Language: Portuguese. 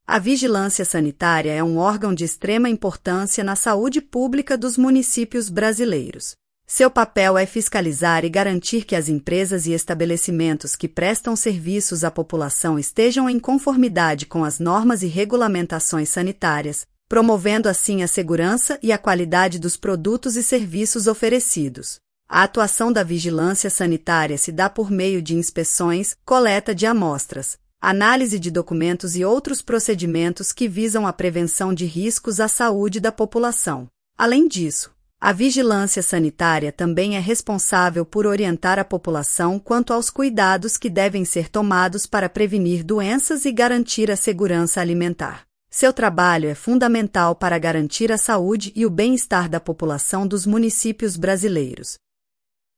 A vigilância sanitária é um órgão de extrema importância na saúde pública dos municípios brasileiros. Seu papel é fiscalizar e garantir que as empresas e estabelecimentos que prestam serviços à população estejam em conformidade com as normas e regulamentações sanitárias, promovendo assim a segurança e a qualidade dos produtos e serviços oferecidos. A atuação da vigilância sanitária se dá por meio de inspeções, coleta de amostras, análise de documentos e outros procedimentos que visam a prevenção de riscos à saúde da população. Além disso, a vigilância sanitária também é responsável por orientar a população quanto aos cuidados que devem ser tomados para prevenir doenças e garantir a segurança alimentar. Seu trabalho é fundamental para garantir a saúde e o bem-estar da população dos municípios brasileiros.